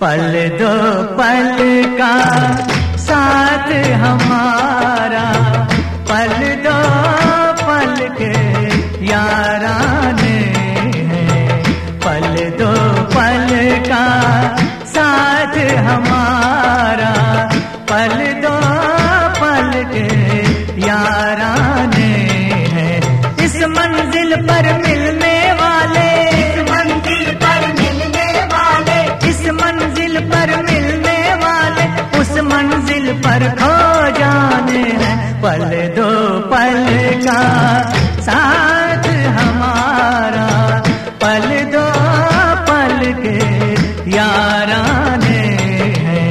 पल दो पल का साथ हमारा, पल दो पल के याराने हैं। पल दो पल का साथ हमारा, पल दो पल के याराने हैं। इस मंजिल पर मिलने वाले, इस मंजिल पर मिलने वाले, इस मंजिल पर मिलने वाले, उस मंजिल पर खो जाने हैं। पल दो पल का साथ हमारा, पल दो पल के याराने हैं।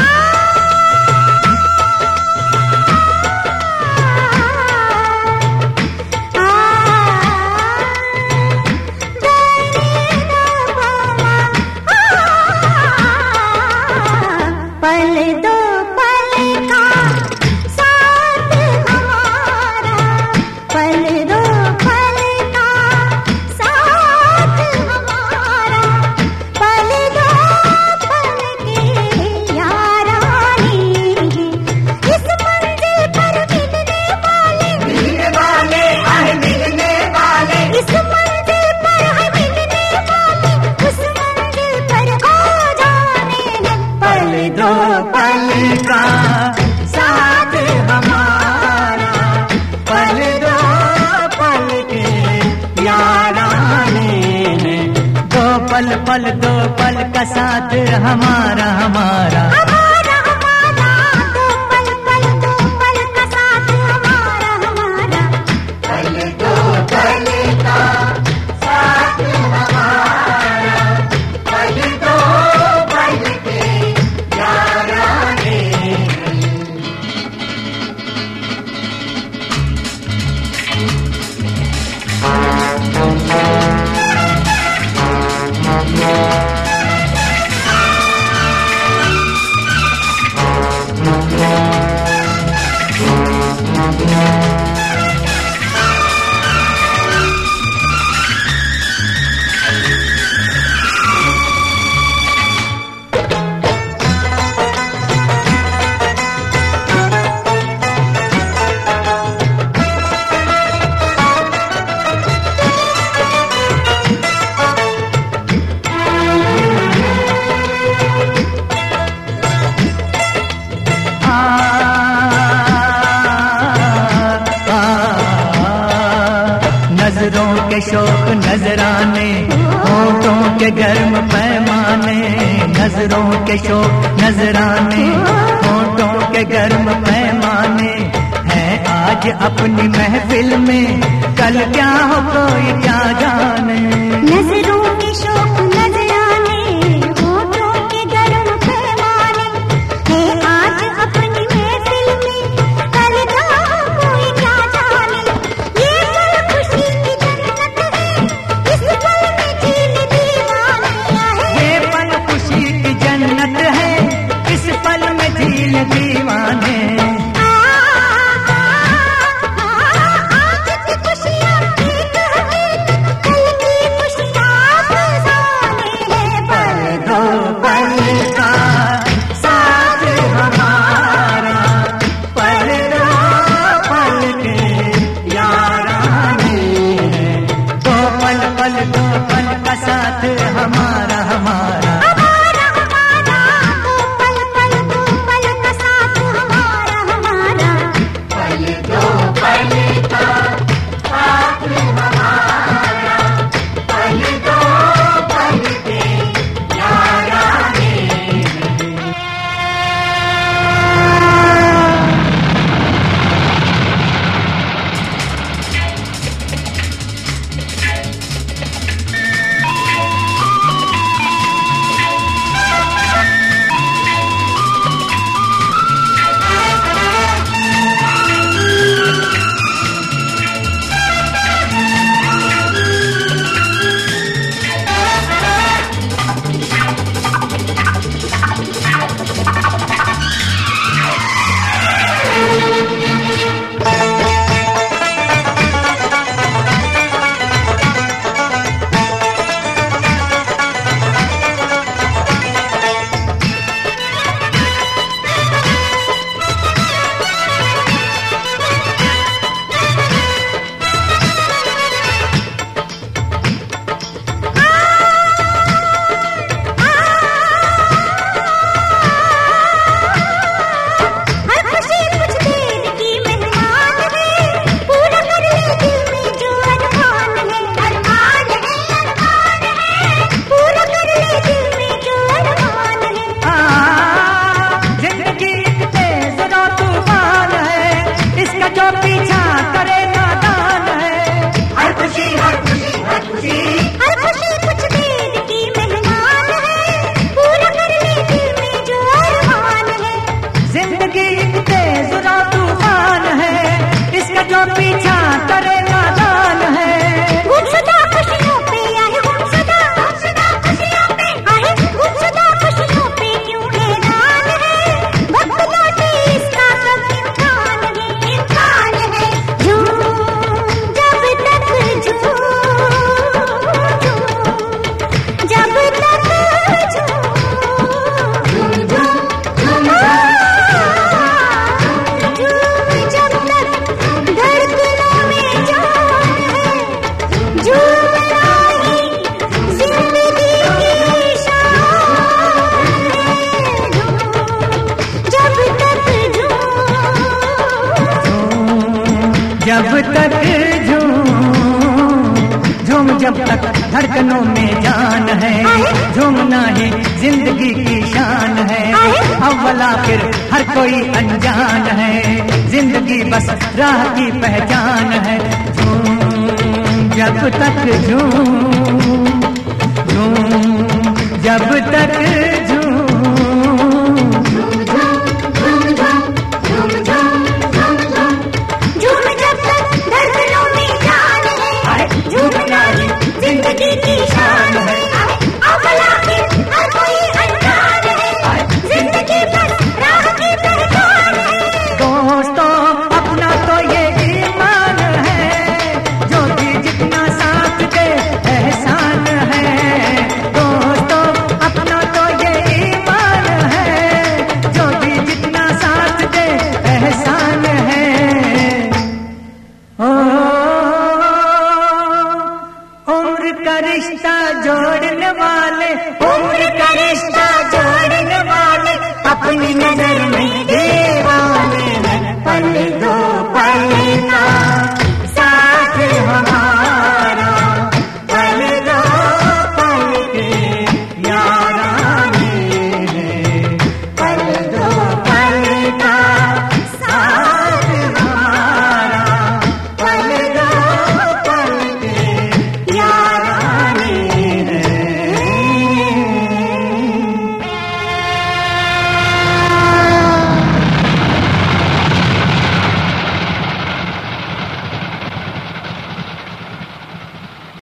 पल दो पल का साथ हमारा, पल दो पल का साथ हमारा, पल दो पल के यारानी हैं। इस मंजिल पर मिलने वाले, मिलने वाले हैं, मिलने वाले, इस मंजिल पर है मिलने वाले, उस मंजिल पर खो जाने हैं। पल दो पल का साथ हमारा, पल दो पल के याराने हैं। दो पल पल दो पल का साथ हमारा, हमारा हमारा हमारा, दो पल पल दो पल का साथ हमारा, हमारा पल दो पल का साथ हमारा, पल दो पल के याराने हैं। नजरों के शौक नजराने, होठों के गर्म पैमाने, नजरों के शौक नजराने, होठों के गर्म पैमाने हैं आज अपनी महफिल में, कल क्या हो कोई क्या जाने। नजरों के शौक नजराने, होठों के गर्म पैमाने हैं आज अपनी महफिल में, कल क्या हो कोई क्या जाने। ये पल खुशी की जन्नत है, इस पल में झील दीवानियां है। ये पल खुशी की जन्नत है, इस पल में झील दीवाने। आज की खुशियां एक हकीकत, कल की तक धड़कनों में जान है, झूमना ही जिंदगी की शान है। अव्वल आखिर हर कोई अनजान है, जिंदगी बस राह की पहचान है। जब तक झूम जब तक